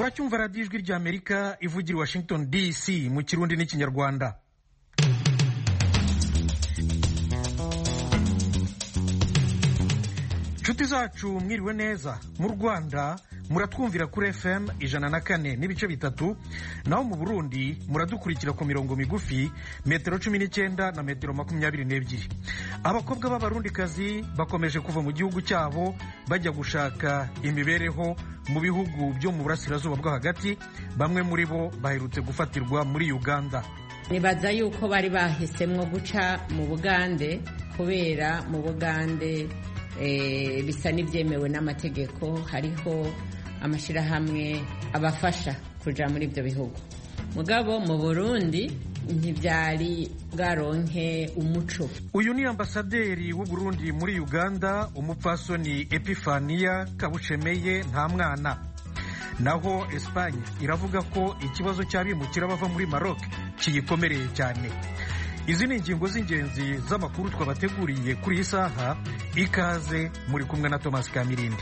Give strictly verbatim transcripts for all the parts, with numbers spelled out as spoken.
muracyumva radiyo ijwi ry'Amerika ivugira Washington D C mu Kirundi n'Ikinyarwanda. Nshuti zacu mwiriwe neza. Mu Rwanda muratwumvira kuri F M ijana na kane n'ibice bitatu, naho mu Burundi muradukurikira ku mirongo migufi metero cumi n'icyenda na metero makumyabiri n'ebyiri. Abakobwa b'abarundikazi bakomeje kuva mu gihugu cyabo bajya gushaka imibereho mu bihugu byo mu burasirazuba bwo hagati. Bamwe muri bo baherutse gufatirwa muri Uganda. Nibaza yuko bari bahisemwo guca mu Bugande kubera mu Bugande E, bisa n'ibyemewe n'amategeko. Hariho amashirahamwe abafasha kuja muri ibyo bihugu, mugabo mu Burundi ntibyari bwaronke umuco. Uyu ni ambasaderi w'u Burundi muri Uganda, umupfasoni Epifania Kabushemeye nta mwana. Naho Espagne iravuga ko ikibazo cy'abimukira bava muri Maroc kiyikomereye cyane. Izi ni ingingo z'ingenzi z'amakuru twabateguriye kuri iyi saha. Ikaze, muri kumwe na Thomas Kamirindi.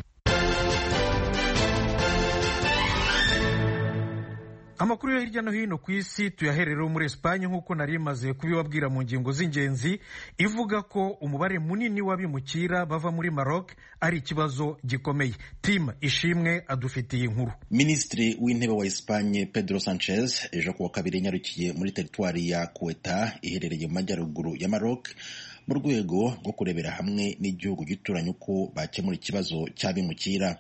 Amakuru yo hirya no hino ku isi tuyaherero muri Espagne, nk'uko nari maze kubibabwira mu ngingo z'ingenzi, ivuga ko umubare munini w'abimukira bava muri Maroc ari ikibazo gikomeye. Tim Ishimwe adufitiye inkuru. Minisitiri w'intebe wa Espagne Pedro Sanchez ejo kuwa kabiri nyarukiye muri teritwari ya Ceuta iherereye mu majyaruguru ya Maroc mu rwego rwo kurebera hamwe n'igihugu gituranye uko bakemura ikibazo cy'abimukira.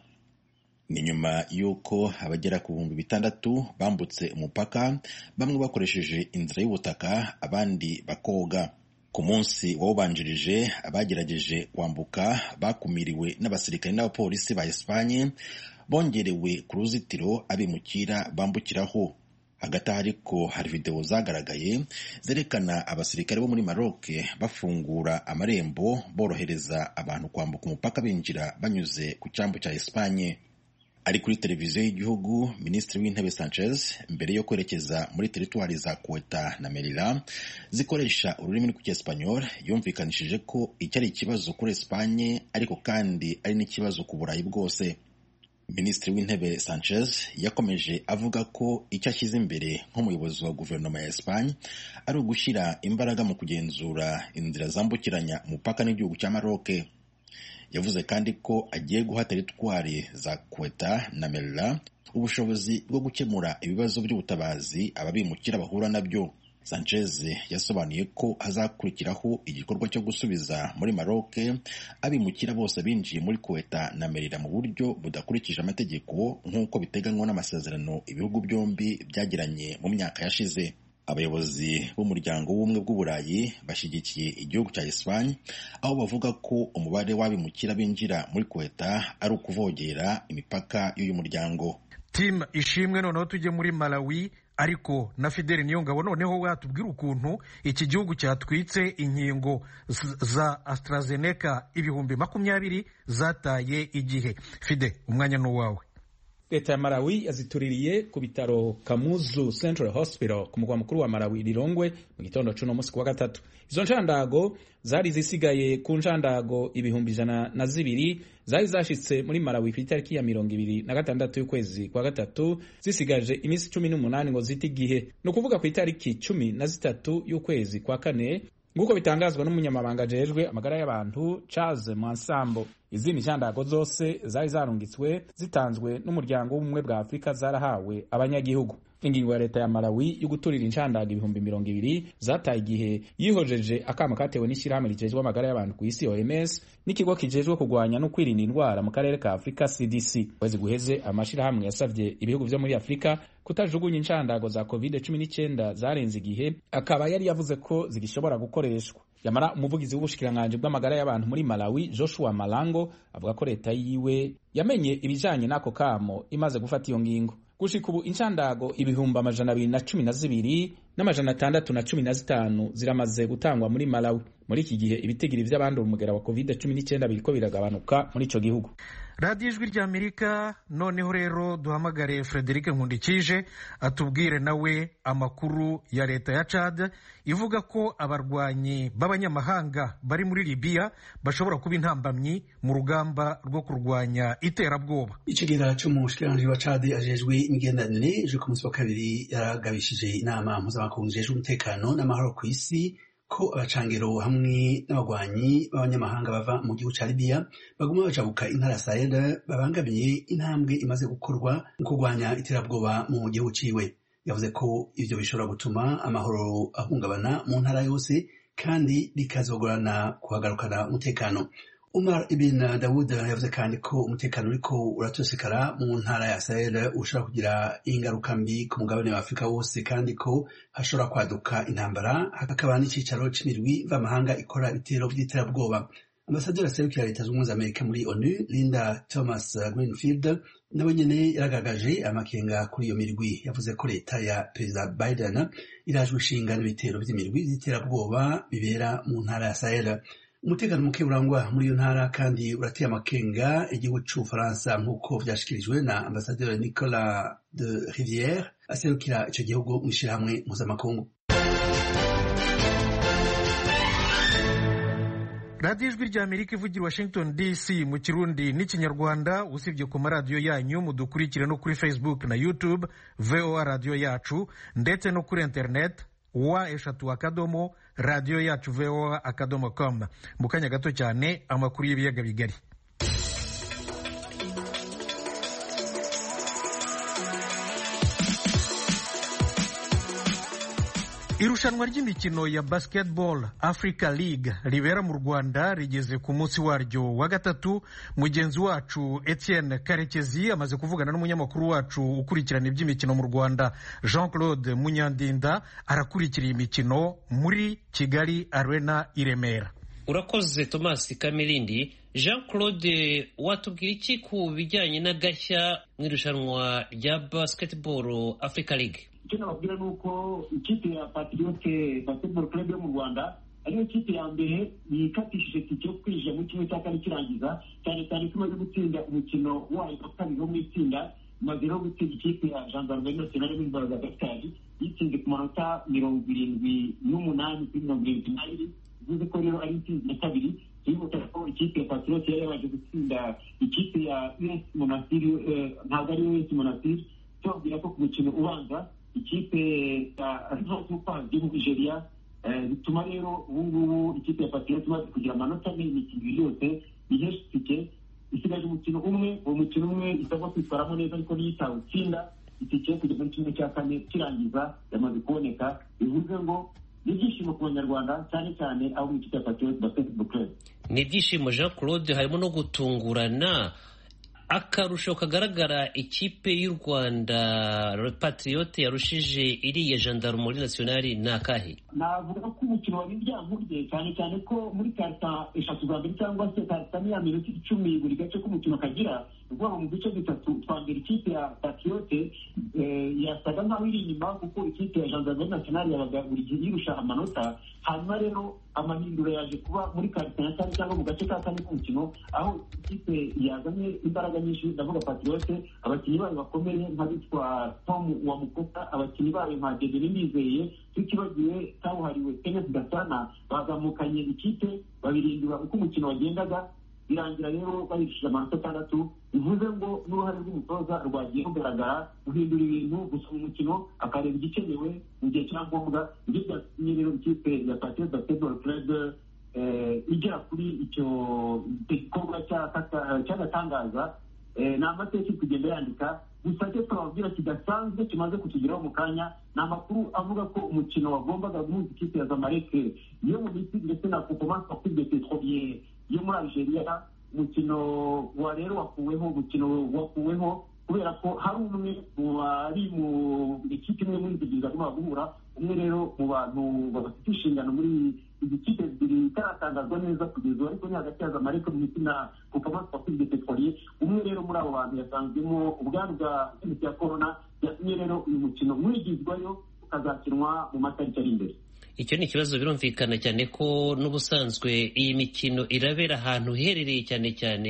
Ni nyuma y'uko abagera ku bihumbi bitandatu bambutse umupaka, bamwe bakoresheje inzira y'ubutaka, abandi bakoga. Ku munsi wawubanjirije abagerageje kwambuka bakumiriwe n'abasirikare n'abapolisi ba Espagne, bongerewe ku ruzitiro abimukira bambukiraho. Hagati ariko hari video zagaragaye zerekana abasirikare bo muri Maroc bafungura amarembo borohereza abantu kwambuka umupaka binjira banyuze ku cyambu cya Espagne. Ari kuri televiziyo y'igihugu, Minisitiri w'Intebe Sanchez mbere yo kwerekeza muri teritwari za Ceuta na Melilla zikoresha ururimi rw'Icyesipanyol yumvikanishije ko icyo ari ikibazo kuri Espagne ariko kandi ari n'ikibazo ku Burayi bwose. Minisitiri w'Intebe Sanchez yakomeje avuga ko icyo ashyize imbere nk'umuyobozi wa guverinoma ya Espagne ari ugushyira imbaraga mu kugenzura inzira zambukiranya umupaka n'igihugu cya Maroc. Yavuze kandi ko agiye guha teritwari za Ceuta na Melilla ubushobozi bwo gukemura ibibazo by'ubutabazi ababimukira bahura nabyo. Sanchez yasobanuye ko hazakurikiraho igikorwa cyo gusubiza muri Maroc abimukira bose binjiye muri Ceuta na Melilla mu buryo budakurikije amategeko nk'uko biteganywa n'amasezerano ibihugu byombi byagiranye mu myaka yashize. Abayobozi b'umuryango w'ubumwe bw'Uburayi bashyigikiye igihugu cya Espagne, aho bavuga ko umubare w'abimukira binjira muri Ceuta ari ukuvogera imipaka y'uyu muryango. Tim Ishimwe. Noneho tujye muri Malawi, ariko na Fidel Niyongabo noneho watubwira ukuntu iki gihugu cyatwitse inkingo za AstraZeneca ibihumbi makumyabiri zataye igihe. Fide, umwanya n'uwawe. Leta ya Malawi yazituririye ku bitaro Kamuzu Central Hospital ku mugwa mukuru wa Malawi Lilongwe mu gitondo cy'uno munsi kuwa gatatu. Izo nshandago zari zisigaye ku nshandago ibihumbi ijana na zibiri zari zashitse muri Malawi ku itariki ya mirongo ibiri na gatandatu y'ukwezi kwa gatatu, zisigaje iminsi cumi n'umunani ngo zite igihe. No kuvuga ku itariki cumi na zitatu y'ukwezi kwa kane nguko bitangazwa n'umunyamabanga ajejwe amagara y'abantu Charles Mwansambo. Izindi nshandago zose zari zarungitswe zitanzwe n'umuryango w'ubumwe bwa Afrika zarahawe abanyagihugu. Ingingo ya leta ya Malawi yo guturira inshandago ibihumbi mirongo ibiri zataye igihe yihojeje akama katewe n'ishyirahamwe rijejwe amagara y'abantu ku isi O M S n'ikigo kijejwe kurwanya no kwirinda indwara mu karere ka Afrika C D C. Kwezi guheze amashirahamwe yasavye ibihugu byo muri Afrika kutajugunya inshandago za covid cumi n'icyenda zarenze igihe, akaba yari yavuze ko zigishobora gukoreshwa. Yamara umuvugizi w'ubushikiranganje bw'amagara y'abantu muri Malawi Joshua Malango avuga ko leta yiwe yamenye ibijanye n'ako kamo imaze gufata iyo ngingo. Gushika ubu inshandago ibihumbi amajana abiri na cumi na zibiri n'amajana atandatu na cumi na zitanu ziramaze gutangwa muri Malawi. Muri iki gihe ibitigiri vy'abandura umugera wa covid cumi n'icyenda biriko biragabanuka muri ico gihugu. radiyo ijwi ry'amerika. Noneho rero duhamagare Frederic Nkundikije atubwire nawe amakuru ya leta ya Chad ivuga ko abarwanyi b'abanyamahanga bari muri Libya bashobora kuba intambamyi mu rugamba rwo kurwanya iterabwoba. Icegera c'umushikiranganji wa Chad ajejwe imigenderanire ejo ku munsi wa kabiri yaragabishije inama mpuzamakungu ijejwe umutekano n'amahoro ku isi ko abacangero hamwe n'abagwanyi b'abanyamahanga bava mu gihugu ca Libya baguma bajabuka intara ya Sahel babangamiye intambwe imaze gukorwa mu kurwanya iterabwoba mu gihugu ciwe. Yavuze ko ivyo bishobora gutuma amahoro ahungabana mu ntara yose kandi bikazogorana kuhagarukana umutekano. Umar Ibn Daoud yavuze kandi ko umutekano uriko uratosekara mu ntara ya Sahel ushobora kugira ingaruka mbi ku mugabane wa Afurika wose kandi ko hashobora kwaduka intambara hakaba n'icicaro c'imirwi mvamahanga ikora ibitero vy'iterabwoba. Ambasaderi aserukira leta zunze ubumwe za Amerika muri ONU Linda Thomas Greenfield nawe nyene yaragaragaje amakenga kuri iyo mirwi. Yavuze ko leta ya Perezida Biden irajwe ishinga n'ibitero vy'imirwi vy'iterabwoba bibera mu ntara ya Sahel. Umutekano muke urangwa muri iyo ntara kandi urateye amakenga igihugu c'Ubufaransa nk'uko vyashikirijwe na ambasaderi Nicolas de Rivière aserukira ico gihugu mw'ishirahamwe mpuzamakungu. radiyo ijwi ry'amerika ivugira Washington D C mu kirundi n'ikinyarwanda. Usibye ku maradiyo yanyu mudukurikire no kuri Facebook na YouTube V O A radiyo yacu, ndetse no kuri internet wa eshatu akadomo radiyo yacu V O A akadomo com. Mu kanya gato cyane amakuru y'ibiyaga bigari. Irushanwa ry'imikino ya Basketball Africa League ribera mu Rwanda rigeze ku munsi waryo wa gatatu. Mugenzi wacu Etienne Karekezi amaze kuvugana n'umunyamakuru wacu ukurikirana iby'imikino mu Rwanda Jean Claude Munyandinda arakurikira imikino muri Kigali Arena i Remera. Urakoze Thomas Kamirindi. Jean Claude, watubwira iki ku bijyanye n'agashya mu irushanwa rya Basketball Africa League? Icyo nababwira ni uko ikipe ya Patriote Basketball Club yo mu Rwanda ariyo kipe ya mbere yikatishije tike yo kwinjira mu kimwe cya kane kirangiza, cyane cyane ko imaze gutsinda umukino wayo wa kabiri wo mu itsinda, imaze no gutsinda ikipe ya Gendarmerie Nationale y'Imbaraga Gatari yitsinze ku manota mirongo irindwi n'umunani kuri mirongo irindwi n'abiri. Bivuze ko rero ari intsinzi ya kabiri. Twibuka ko ikipe ya Patriote yari yabanje gutsinda ikipe ya U S Monastir, ntabwo ari U S Monastir. Tubabwira ko ku mukino ubanza ikipe ya Super yo mu Nigeria bituma rero ubu ngubu ikipe ya Patriote imaze kugira amanota ane imikino yose ihesha itike, isigaje umukino umwe. Uwo mukino umwe isabwa kwitwaramo neza ariko niyo itawutsinda itike yo kujya muri kimwe cya kane kirangiza yamaze kuboneka. Bivuze ngo ni ibyishimo ku Banyarwanda cyane cyane abo mu ikipe ya Patriote Basketball Club. Ni ibyishimo Jean Claude, harimo no gutungurana. Akarusho kagaragara ikipe y'u Rwanda Patriote yarushije iriya Gendarmerie Nationale ni akahe? Navuga ko umukino wari byankurye cyane cyane ko muri karita eshatu za mbere cyangwa se karita niya minota icumi buri gace k'umukino kagira, ubwo mu duce dutatu twa mbere ikipe ya Patriote yasaga nkaho iri inyuma kuko ikipe ya Gendarmerie Nationale yabaga buri gihe irusha amanota. Hanyuma rero amahindura yaje kuba muri karita ya kane cyangwa mu gace ka kane k'umukino, aho ikipe yazanye imbaraga nyinshi. Ndavuga Patriote, abakinnyi bayo bakomeye nk'abitwa Tom Wamukota, abakinnyi bayo nka Dederi Ndizeye, tutibagiwe kabuhariwe Kenneth Gasana, bazamukanye ikipe babirindura uko umukino wagendaga, birangira rero bayishije amanota atandatu. Bivuze ngo n'uruhare rw'umutoza rwagiye rugaragara guhindura ibintu, gusoma umukino akareba igikenewe mu gihe cya ngombwa. Ibyo byatumye rero ikipe ya Patriote Basketball Club igera kuri icyo gikorwa cy'agatangaza. Ni amateka kugenda yandika, gusa cyo twababwira kidasanzwe kimaze kutugeraho mu kanya. Ni amakuru avuga ko umukino wagombaga guhuza ikipe ya Zamalek yo mu Misiri ndetse na Coupement Sportif de Petrolier yo muri Algeria, umukino wa rero wakuweho umukino wakuweho kubera ko hari umwe mu bari mu ikipe imwe muri izi zagomba guhura. Umwe rero mu bantu bafite inshingano muri izi kipe zibiri itaratangazwa neza kugeza ubu, ariko ni hagati ya Zamalek ndetse na Coupement Sportif de Petrolier. Umwe rero muri abo bantu yasanzwemo ubwandu bwa virusi ya corona, yatumye rero uyu mukino mwigizwayo ukazakinwa mu matariki ari imbere. Icyo ni ikibazo birumvikana cyane ko n'ubusanzwe iyi mikino irabera ahantu herereye cyane cyane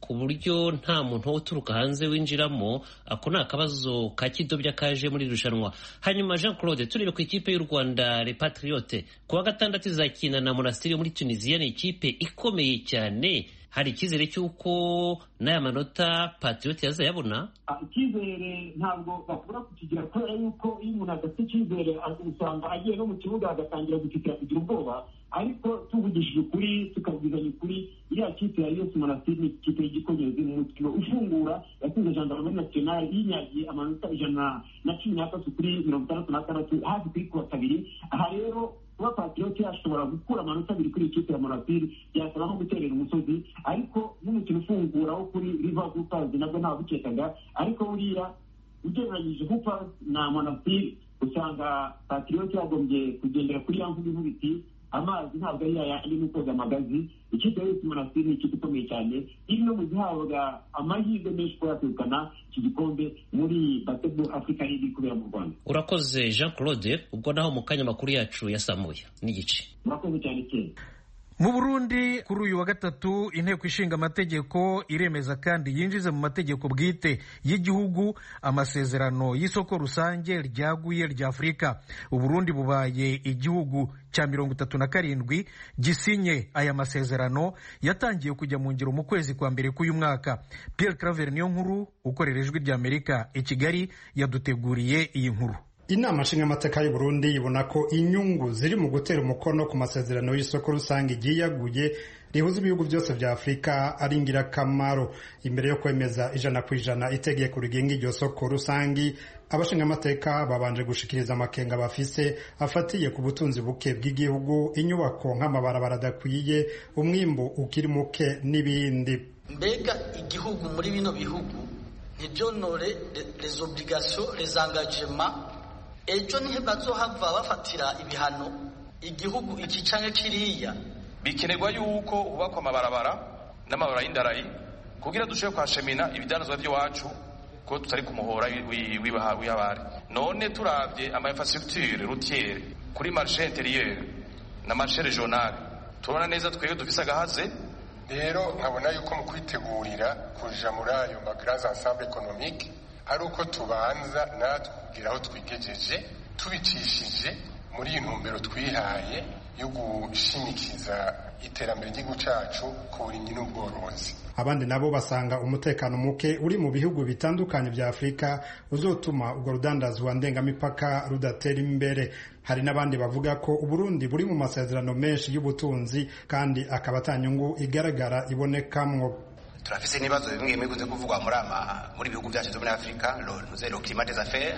ku buryo nta muntu wo uturuka hanze winjiramo. Ako ni akabazo ka kidobya kaje muri irushanwa. Hanyuma Jean Claude, turebe ku ikipe y'u Rwanda Les Patriotes kuwa gatandatu izakina na Monastir muri Tunisia. Ni ikipe ikomeye cyane, hari icyizere cy'uko n'aya manota Patriote yazayabona? Icyizere ntabwo bakubura kukigira kubera yuko iyo umuntu adafite icyizere usanga agiye no mu kibuga agatangira gukikira kugira ubwoba, ariko tuvugishije ukuri tukabwizanya ukuri, iriya kipe ya U S Monastir ni ikipe y'igikomezi. Mu mukino ufungura yatsinze Gendarmerie Nationale yinyagiye amanota ijana na cumi n'atatu kuri mirongo itandatu n'atandatu hafi kuri kuwa kabiri. Aha rero kuba Patriote ashobora gukura amanota abiri kuri ikipe ya Monastir byasaba nko guterera umusozi, ariko n'umukino ufungura wo kuri River Hoopers nabwo ntabukekaga, ariko buriya ugereranyije Hoopers na Monastir usanga Patriote yagombye kugendera kuri ya mvugo ivuga iti amazi ntabwo ari yayandi mu koga amagazi. Ikipe y'u Monastir ni ikipe ikomeye cyane, iri no mu gihabwa amahirwe menshi ko yakwegukana iki gikombe muri Basketball Africa League kubera mu Rwanda. Urakoze Jean Claude, ubwo naho mu kanya makuru yacu yasamuye n'igice. Urakoze cyane cyane. Mu Burundi kuri uyu wa gatatu inteko ishinga amategeko iremeza kandi yinjize mu mategeko bwite y'igihugu amasezerano y'isoko rusange ryaguye rya Afurika. Uburundi bubaye igihugu cya mirongo itatu na karindwi gisinye aya masezerano yatangiye kujya mu ngiro mu kwezi kwa mbere k'uyu mwaka. Pierre Claver niyo nkuru ukorera Ijwi ry'Amerika i Kigali yaduteguriye iyi nkuru. Inama nshingamateka y'u Burundi ibona ko inyungu ziri mu gutera umukono ku masezerano y'isoko rusange igiyaguye rihuza ibihugu byose vya Afrika ari ingirakamaro. Imbere yo kwemeza ijana ku ijana itegeko rigenga iryo soko rusange, abashingamateka babanje gushikiriza amakenga bafise afatiye ku butunzi buke bw'igihugu, inyubako nk'amabarabara adakwiye, umwimbu ukiri muke n'ibindi. Mbega igihugu muri bino bihugu ntibyonore les obligations les engagements, ejo nihe bazohava bafatira ibihano igihugu iki canke kiriya. Bikenerwa yuko ubakwa amabarabara n'amabarabara y'indarayi kugira dushobore kwashemina ibidanazwa by'iwacu ko tutari ku muhora w'abari. None turavye ama infrastructure routière kuri marché intérieur na marché régional tubona neza twebwe dufise agahaze. Rero nkabona yuko mu kwitegurira kuja muri ayo ma grands ensemble économique ari uko tubanza natwe kugira aho twigejeje tubicishije muri intumbero twihaye yo gushimikiza iterambere ry'igihugu cacu ku burimyi n'ubworozi. Abandi nabo basanga umutekano muke uri mu bihugu bitandukanye vya Afrika uzotuma ubwo rudandazwa ndengamipaka rudatera imbere. Hari n'abandi bavuga ko Uburundi buri mu masezerano menshi y'ubutunzi kandi akaba atanyungu igaragara ibonekamwo. Turafise nibazo bimwe bimwe guze kuvugwa muri ama muri bihugu byacu byo muri Afrika, le zero climat des affaires,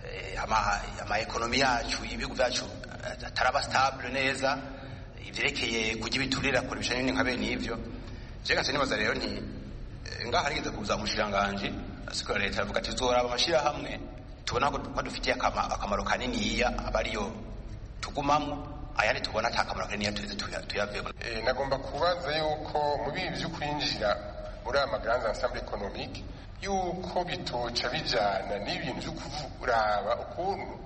ama ama economy yacu ibihugu byacu ataraba stable neza, ivyerekeye kujya biturira kuri bishanye nka bene ivyo. Je gase nibaza rero nti ngaha harigeze kuza mushiranganje asikora leta avuga ati zoraba amashira hamwe tubona ko dufitiye akamaro kanini iya abariyo tugumamwo ayari tubona atakamaro kanini yatuze tuyavemo. Eh nagomba kubaza yuko mu bibi byo kwinjira muri ama grands ensemble économique yuko bitoca bijana n'ibintu byo kuraba ukuntu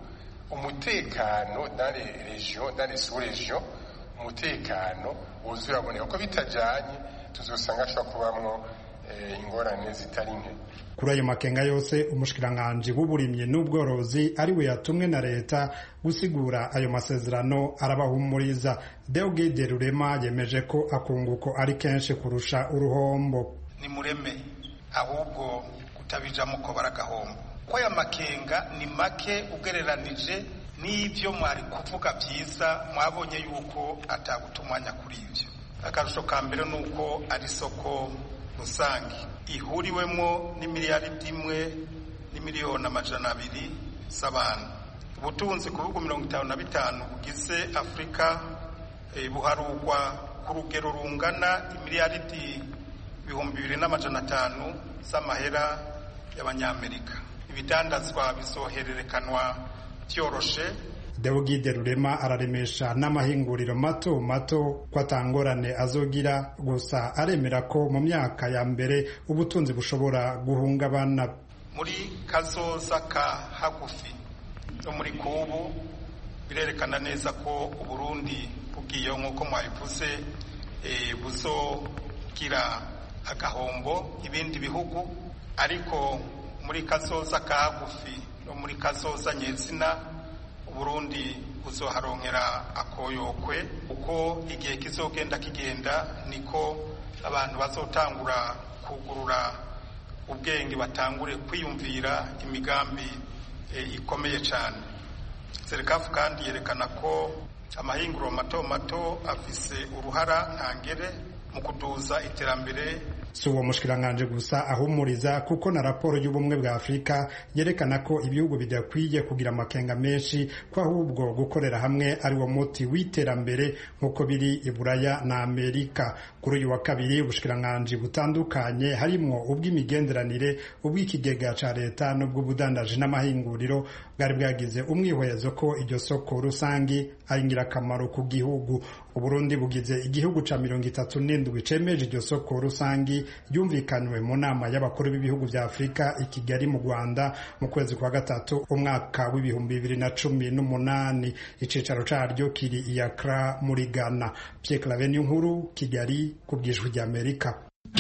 umutekano dans les régions dans les sous-régions umutekano uzuraboneka ko bitajanye tuzosanga ashobora kubamwo ingorane zitari nke. Kuri ayo makenga yose umushikiranganje w'uburimyi n'ubworozi ari we yatumwe na leta gusigura ayo masezerano arabahumuriza. Deogide Rurema yemeje ko akunguko ari kenshi kurusha uruhombo. Ni mureme ahubwo kutabija muko baragahombo ko aya makenga ni make ugereranije n'ivyo mwari kuvuga byiza mwabonye yuko atagutumanya kuri ivyo. Akarusho ka mbere nuko ari soko rusange ihuriwemo n'imiliyaridi imwe n'imiliyoni amajana abiri z'abantu. Ubutunzi ku bihugu mirongo itanu na bitanu bugize Afrika e, buharugwa ku rugero rungana imiliyaridi ibihumbi bibiri n'amajana atanu z'amahera y'abanyamerika. Ibidandazwa bisohererekanwa byoroshe. Deogide Rurema araremesha n'amahinguriro mato mato ko atangorane azogira, gusa aremera ko mu myaka ya mbere ubutunzi bushobora guhungabana. Muri kazoza ka hagufi no muri kubu birerekana neza ko Uburundi bugiye nk'uko mwabivuze e, buzogira agahombo ibindi bihugu, ariko muri kazoza kagufi no muri kazoza nyezina Burundi buzoharonkera akoyokwe, uko igihe kizogenda kigenda niko abantu bazotangura kugurura ubwenge, batangure kwiyumvira imigambi e, ikomeye cyane. Serikafu kandi yerekana ko amahinguro mato mato afise uruhara ntangere mu kuduza iterambere. Si uwo mushikiranganje gusa ahumuriza, kuko na raporo y'ubumwe bwa Afurika yerekana ko ibihugu bidakwiye kugira amakenga menshi, ko ahubwo gukorera hamwe ari wo muti w'iterambere nk'uko biri i Buraya na Amerika. Kuri uyu wa kabiri ubushikiranganje butandukanye harimwo ubw'imigenderanire, ubw'ikigega ca leta n'ubw'ubudandaji n'amahinguriro bwari bwagize umwihwezo ko iryo soko rusangi ari ngirakamaro ku gihugu. Uburundi bugize igihugu ca mirongo itatu n'indwi cemeje iryo soko rusangi yumvikanywe mu nama y'abakuru b'ibihugu vya Afurika i Kigali mu Rwanda mu kwezi kwa gatatu umwaka w'ibihumbi bibiri na cumi n'umunani. Icicaro caryo kiri i Accra muri Ghana. Pierre Claver Nkuru, Kigali, ku bw'ijwi rya Amerika.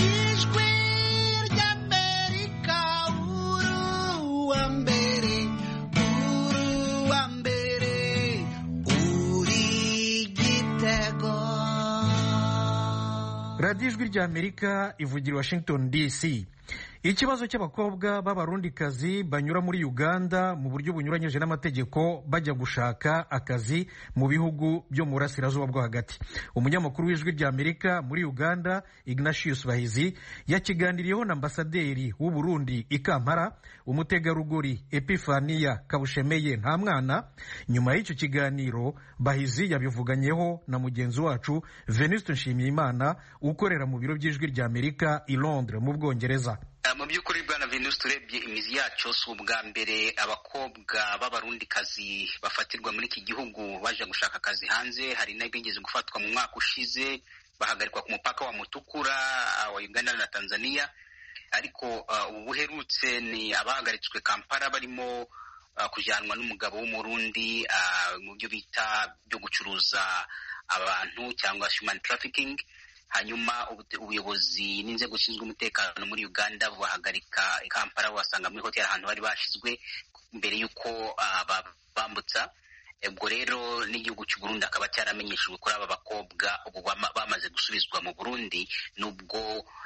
radiyo ijwi rya Amerika ivugira Washington D C. Ikibazo cy'abakobwa b'abarundikazi banyura muri Uganda mu buryo bunyuranyije n'amategeko bajya gushaka akazi mu bihugu byo mu burasirazuba bwo hagati. Umunyamakuru w'ijwi rya Amerika muri Uganda, Ignatius Bahizi, yakiganiriyeho na ambasaderi w'u Burundi i Kampala, umutegarugori Epifania Kabushemeye nta mwana. Nyuma y'icyo kiganiro, Bahizi yabivuganyeho na mugenzi wacu Venuste Nshimiyimana ukorera mu biro by'ijwi rya Amerika i Londres mu Bwongereza. Mu by'ukuri bwana Venuste, urebye imizi yacu si ubwa mbere abakobwa b'abarundikazi bafatirwa muri iki gihugu baje gushaka akazi hanze. Hari n'abigeze gufatwa mu mwaka ushize bahagarikwa ku mupaka wa Mutukura wa Uganda na Tanzania, ariko ubu uh, buherutse ni abahagaritswe Kampala barimo uh, kujyanwa n'umugabo w'umurundi uh, mu byo bita byo gucuruza abantu cyangwa human trafficking. Hanyuma ubuyobozi n'inzego zishinzwe umutekano muri Uganda bahagarika Kampala, basanga muri hoteli ahantu bari bashizwe mbere y'uko uh, bambutsa. Ubwo rero n'igihugu cy'u Burundi akaba cyaramenyeshejwe kuri aba bakobwa ubu bamaze gusubizwa mu Burundi, nubwo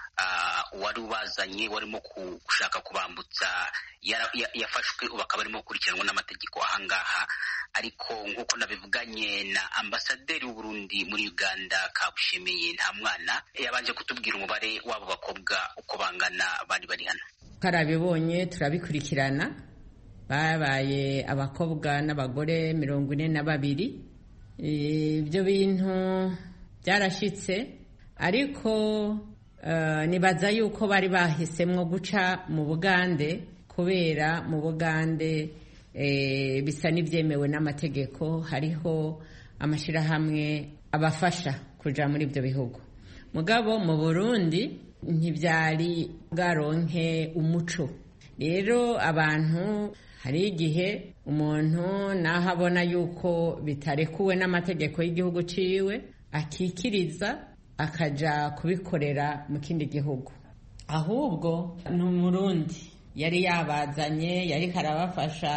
uh, wari ubazanye warimo gushaka kubambutsa yafashwe ubu akaba arimo gukurikiranwa n'amategeko ahangaha. Ariko nk'uko nabivuganye na ambasaderi w'u Burundi muri Uganda Kabushemeye nta mwana, yabanje kutubwira umubare w'abo bakobwa uko bangana bari bari hano. Karabibonye turabikurikirana, babaye abakobwa n'abagore mirongo ine na babiri. Ibyo bintu byarashitse, ariko uh, nibaza yuko bari bahisemwo guca mu Bugande, kubera mu Bugande E, bisa n'ibyemewe n'amategeko. Hariho amashirahamwe abafasha kuja muri ibyo bihugu. Mugabo mu Burundi ntibyari bwaronke umuco. Rero abantu, hari igihe umuntu naho abona yuko bitarekuwe n'amategeko y'igihugu ciwe akikiriza akaja kubikorera mu kindi gihugu. Ahubwo ni Umurundi yari yabazanye, yari karabafasha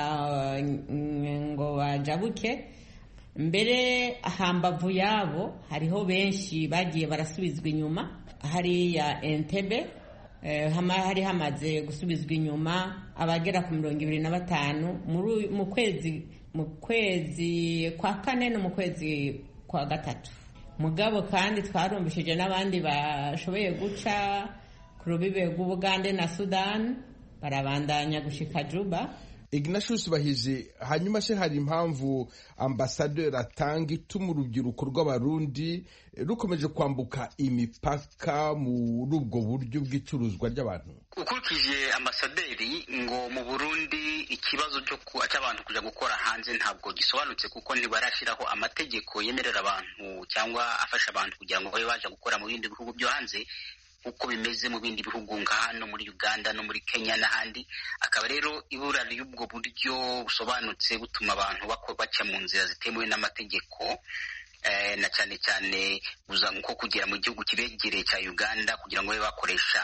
ngo bajabuke. Mbere hambavu yabo hariho benshi bagiye barasubizwa inyuma. Hariya Entebbe eh, hari hamaze gusubizwa inyuma abagera ku mirongo ibiri na batanu mu kwezi mu kwezi kwa kane no mu kwezi kwa gatatu. Mugabo kandi twarumbishije n'abandi bashoboye guca ku rubibe rw'Ubugande na Sudan, barabandanya gushika Juba. Ignatius Bahizi, hanyuma se hari impamvu ambasaderi atanga ituma urubyiruko rw'abarundi rukomeje kwambuka imipaka muri ubwo buryo bw'icuruzwa ry'abantu? Ukurikije ambasaderi ngo mu Burundi ikibazo cyo cy'abantu kuja gukora hanze ntabwo gisobanutse, kuko ntibarashiraho amategeko yemerera abantu cyangwa afasha abantu kugira ngo babe baje gukora mu bindi bihugu byo hanze uko bimeze mu bindi bihugu nka hano muri Uganda no muri Kenya n'ahandi. Akaba rero ibura y'ubwo buryo busobanutse butuma abantu baca mu nzira zitemewe n'amategeko. na cyane cyane uza nko kugera mu gihugu kibegereye cya Uganda kugira ngo babe bakoresha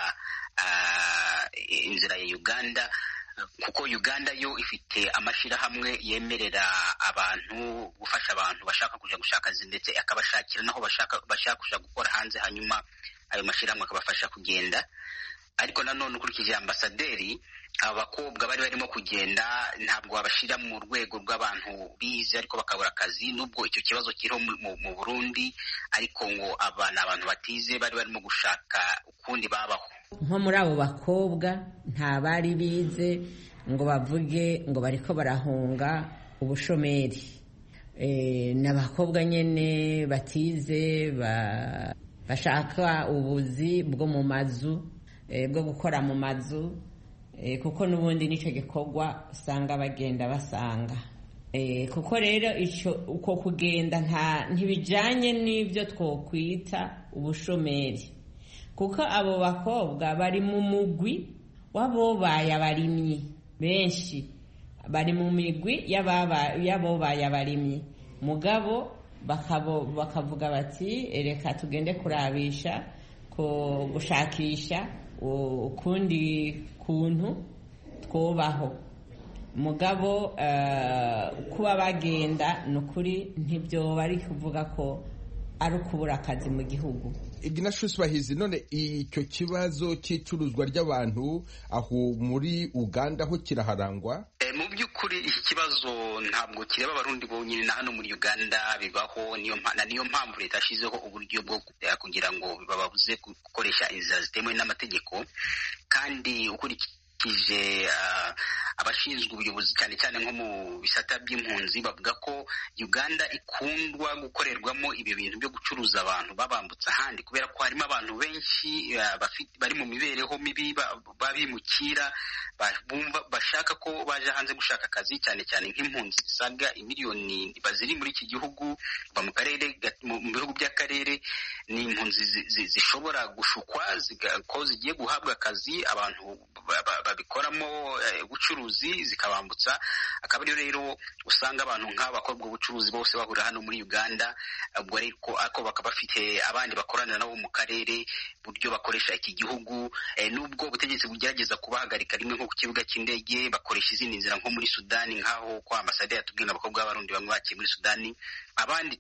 inzira ya Uganda, kuko Uganda yo ifite amashirahamwe yemerera abantu gufasha abantu bashaka kuja gushaka akazi ndetse akabashakira naho bashaka bashaka kuja gukora hanze, hanyuma ayo mashirahamwe akabafasha kugenda. Ariko nanone ukurikije ambasaderi, abakobwa bari barimo kugenda ntabwo babashira mu rwego rw'abantu bize ariko bakabura akazi, nubwo icyo kibazo kiriho mu Burundi, ariko ngo abana abantu batize bari barimo gushaka ukundi babaho. Nko muri abo bakobwa nta bari bize ngo bavuge ngo bariko barahunga ubushomeri. E, n'abakobwa nyene batize ba, bashaka ubuzi bwo mu mazu, e, bwo gukora mu mazu, e, kuko n'ubundi nicyo gikorwa usanga bagenda basanga. E, kuko rero ico uko kugenda nta ntibijanye n'ibyo twokwita ubushomeri, kuko abo bakobwa bari mu mugwi w'abobaye abarimyi benshi, bari mu migwi y'abobaye abarimyi, mugabo bakabo bakavuga bati reka tugende kurabisha ko gushakisha ukundi kuntu twobaho. Mugabo uh, kuba bagenda nukuri ntibyo bari kuvuga ko ari ukubura akazi mu gihugu. Ignatius Bahizi, none icyo kibazo cy'icuruzwa ry'abantu aho muri Uganda ho kiraharangwa? E, mu by'ukuri iki kibazo ntabwo kireba abarundi bonyine, na hano muri Uganda bibaho. Niyo mpana niyo mpamvu leta yashizeho uburyo bwo kugira ngo bababuze gukoresha inzira zitemewe n'amategeko, kandi ukurikije uh, abashinzwe ubuyobozi cyane cyane nko mu bisata by'impunzi bavuga ko Uganda ikundwa gukorerwamo ibyo bintu byo gucuruza abantu babambutsa ahandi, kubera ko harimo abantu benshi uh, bafite bari mu mibereho mibi babimukira bumva bashaka ko baje hanze gushaka akazi, cyane cyane nk'impunzi zisaga imiliyoni baziri muri iki gihugu ba mu karere mu bihugu by'akarere. Ni impunzi zishobora gushukwa ko zigiye guhabwa akazi, abantu babikoramo ubucuruzi zikabambutsa. Akaba ari rero usanga abantu nk'abakobwa ubucuruzi bose bahura hano muri Uganda, ubwo ariko ako bakaba bafite abandi bakorana nabo mu karere buryo bakoresha iki gihugu. E, nubwo ubutegetsi bugerageza kubahagarika rimwe nko ku kibuga cy'indege, bakoresha izindi nzira nko muri Sudani, nkaho kwa ambasade yatubwiye abakobwa b'abarundi bamwe bakiye muri Sudani. Abandi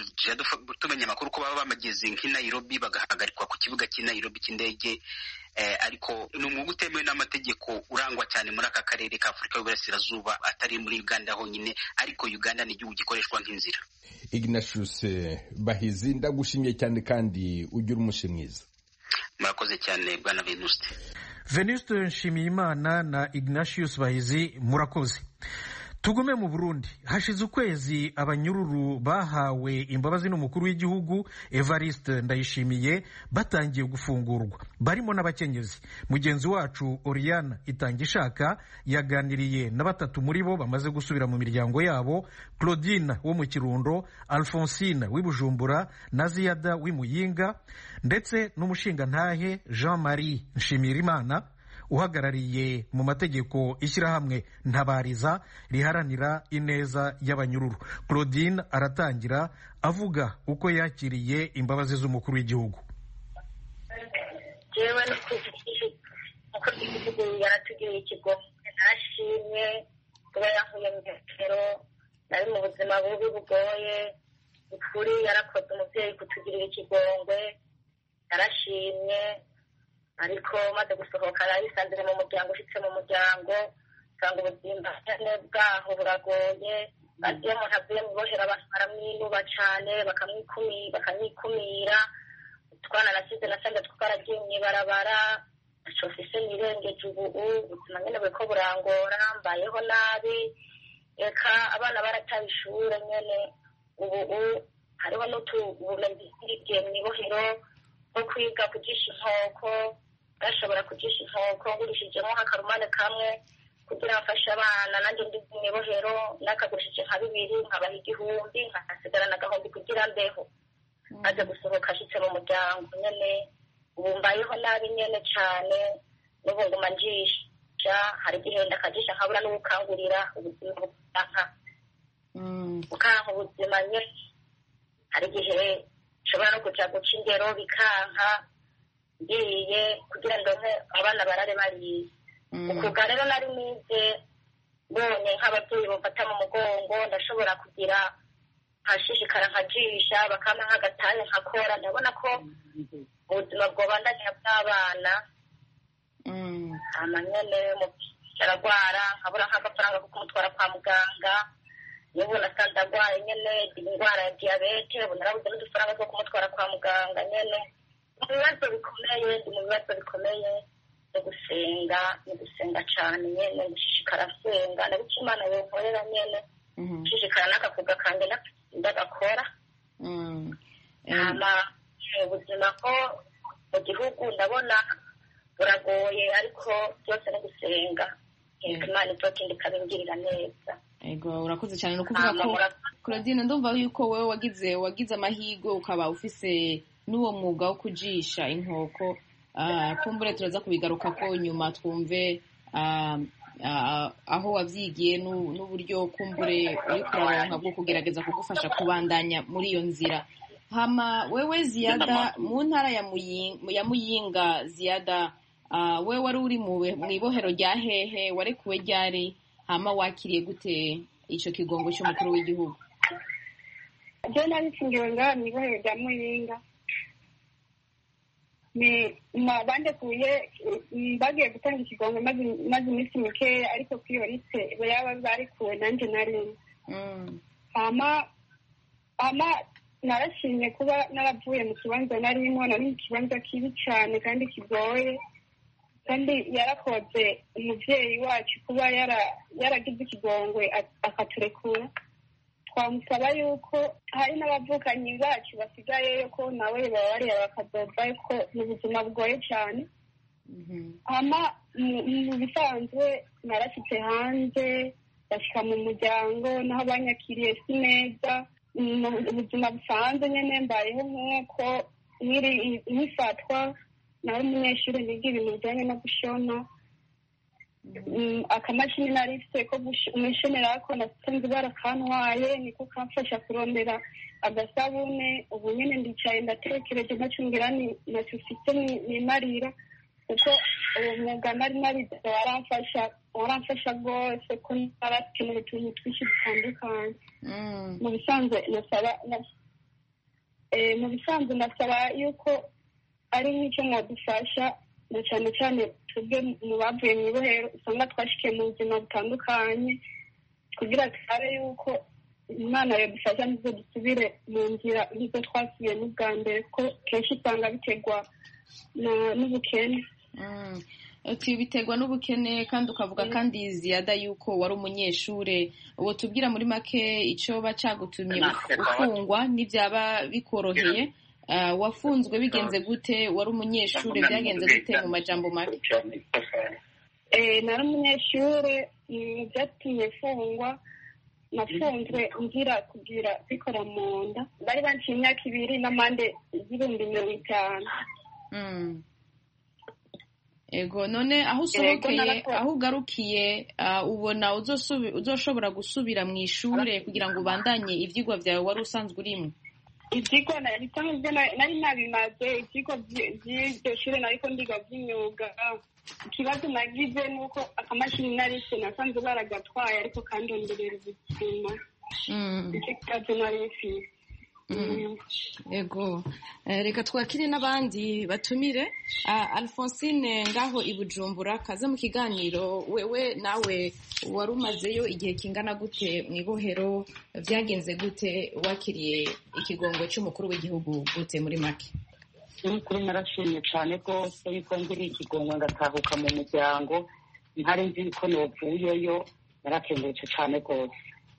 tumenya amakuru ko baba bamageze nk'i Nairobi bagahagarikwa ku kibuga cy'i Nairobi cy'indege. Eh, ariko ni umwuga utemewe n'amategeko urangwa cyane muri aka karere ka Afurika y'Uburasirazuba, atari muri Uganda honyine, ariko Uganda ni igihugu gikoreshwa nk'inzira. Ignatius Bahizi, ndagushimiye cyane kandi ugira umushe mwiza. Murakoze cyane bwana Venuste. Venuste Nshimiyimana na Ignatius Bahizi, murakoze. Tugume mu Burundi. Hashize ukwezi abanyururu bahawe imbabazi n'umukuru w'igihugu Evariste Ndayishimiye batangiye gufungurwa, barimo n'abakenyezi. Mugenzi wacu Oriana Itangishaka yaganiriye na batatu muri bo bamaze gusubira mu miryango yabo: Claudine wo mu Kirundo, Alphonsine w'Ibujumbura na Ziyada w'Imuyinga, ndetse n'umushingantahe Jean-Marie Nshimirimana uhagarariye mu mategeko ishyirahamwe Ntabariza riharanira ineza y'abanyururu. Claudine aratangira avuga uko yakiriye imbabazi z'umukuru w'igihugu. Jewe umukuru w'igihugu yaratugiriye ikigo, narashimye kuba yahuye mu metero, nari mu buzima bubi bugoye, ukuri yarakoze umubyeyi kutugirira ikigongwe, narashimye. Ariko maze gusohoka yarisanzire mu muryango, ushitse mu muryango usanga ubuzima bwaho buragoye. Bagiye umuntu avuye mu bohera abantu baramwinuba cane, bakamwikumira. Utwana nasize nasanze twaragiye mw'ibarabara, naco mfise nirengeje ubu, ubuzima nyene buriko burangora, mbayeho nabi. Eka abana barataye ishure nyene, ubu hariho n'utubumenyi bwigiye mw'ibohero bwo kwiga kujisha inkoko. Bashobora kujisha inkoko ngurishijemo nk'akarumane kamwe kugira bafashe abana, nanjye ndi mw'ibohero nakagurishije nka bibiri nkabaha igihumbi, nkasigarana agahumbi kugira mbeho. Maze gusohoka ashitse mu muryango nyene, ubu mbayeho nabi nyene cane, n'ubu nguma njisha. Hari igihe ndakajisha nkabura n'ubukangurira ubuzima bukanka bukanka ubuzima nyene. hari igihe nshobora no kuja guca ingero bikanka ngiye kugira ngo abana barare bariye ukuga rero nari nize mbonye nk'ababyeyi bamfata mu mugongo ndashobora kugira nkashishikara nkajisha bakama nk'agataye nkakora ndabona ko ubuzima bwobandanya bw'abana hama nyene aragwara nkabura nk'agafaranga ko kumutwara kwa muganga n'ubu nasanze agwaye nyene indwara ya diyabete ubu narabuze n'udufaranga two kumutwara kwa muganga nyene mu bibazo bikomeye ndi mu bibazo bikomeye no gusenga no gusenga cane nyene gushishikara senga ndabica imana yonkorera nyene gushishikara n'akakuga kanjye ndagakora hama ubuzima ko mu gihugu ndabona buragoye ariko byose no gusenga imana izokindi ikabingirira neza. Ego urakoze cyane no kuvuga ko Claudine ndumva yuko wewe wagize wagize amahirwe ukaba ufise n'uwo mwuga wo kujisha inkoko kumbure turaza kubigaruka ko nyuma twumve aho wavyigiye n'uburyo kumbure uri kuraronka bwo kugerageza kugufasha kubandanya muri iyo nzira. Hama wewe Ziada mu ntara ya Muyinga Ziada wewe wari uri mu ibohero rya hehe warekuwe ryari hama wakiriye gute ico kigongo cy'umukuru w'igihugu? Je nabifungiwe ngaha mu ibohero rya Muyinga ni mabande kuye bagiye gutanga ikigongo maze iminsi mikeya ariko kwiyoritse yaba barikuwe nanje nari hama hama narashimye kuba naravuye mu kibanza narimo nari mu kibanza kibi cyane kandi kigoye kandi yarakoze umuvyeyi wacu kuba yaragize ikigongwe akaturekura twamusaba yuko hari n'abavukanyi bacu basigayeyo ko nawe baba bariya bakadovayo ko ni ubuzima bugoye cyane hama mu bisanzwe narashitse hanze bashika mu muryango naho banyakiriye si neza ubuzima busanzwe nyene mbayeho nk'uko nkifatwa nawe umunyeshuri niga ibintu bijyanye no gushona akamashini narifise ko umwishenera ko nasanze barakantwaye niko kamfasha kurondera agasabune ubu nyene ndicaye ndatekereje ntacungira nacufise nimarira kuko uwo mwuga nari narize waramfasha waramfasha rwose ko narakenera utuntu twinshi dutandukanye mu bisanzwe nasaba mu bisanzwe nasaba yuko ari nk'icyo mwadufasha na cyane cyane twebwe mu bavuye mu ibohero usanga twashikiye mu buzima butandukanye kugira turabe yuko imana yadufasha nizo dusubire mu nzira nizo twasubiye n'ubwa mbere ko kenshi usanga biterwa n'ubukene uti biterwa n'ubukene kandi ukavuga kandi Ziada yuko wari umunyeshure uwo tubwira muri make icyo bacagutumye ufungwa n'ibyaba bikoroheye wafunzwe bigenze gute wari umunyeshure byagenze gute mu majambo make? nari umunyeshure byatumye mfungwa nafunzwe ngira kugira bikora mu nda bari banciye imyaka ibiri n'amande y'ibihumbi mirongo itanu. Ego none aho usohokeye aho ugarukiye ubona uzoshobora gusubira mu ishure kugira ngo ubandanye ivyigwa vyawe wari usanzwe urimo? ivyigwa nari nabimaze ivyigwa vy'iryo shure nariko ndiga vy'imyuga ikibazo nagize nuko akamashini narise nasanze baragatwaye ariko kandonderera ubuzima icyo kibazo nari mfise. Ego reka twakire n'abandi batumire. Alphonsine ngaho i Bujumbura kaze mu kiganiro. Wewe nawe wari umazeyo igihe kingana gute mu ibohero vyagenze gute wakiriye ikigongo cy'umukuru w'igihugu gute muri make? Kuri narashimye cyane rwose yuko ngiri ikigongo ngatahuka mu muryango ntari nzi ko novuyeyo narakengurutse cyane rwose.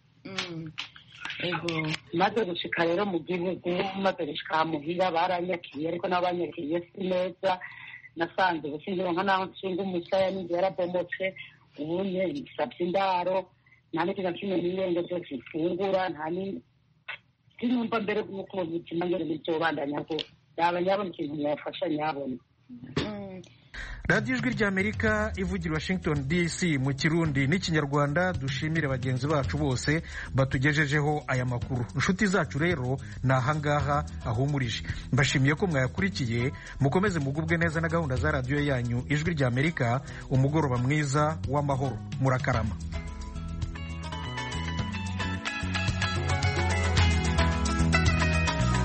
Ego maze gushika rero mu gihugu maze gushika muhira baranyakiriye ariko n'abanyakiriye si neza nasanze gusinzironka naho nshinga umusaya n'inzu yarabomotse ubunye nsabye indaro nta n'ikintu na kimwe n'irenge byose mfungura nta ni sinumva mbere nk'uko ubuzima ngere n'ivyobandanya ko yaba nyabona ikintu mwafasha nyabona. radiyo ijwi ry'amerika ivugira Washington D C mu kirundi n'ikinyarwanda. Dushimire bagenzi bacu bose batugejejeho aya makuru. Inshuti zacu rero ni ahangaha ahumurije. Mbashimiye ko mwayakurikiye. Mukomeze mugubwe neza na gahunda za radiyo yanyu ijwi ry'amerika. Umugoroba mwiza w'amahoro. Murakarama.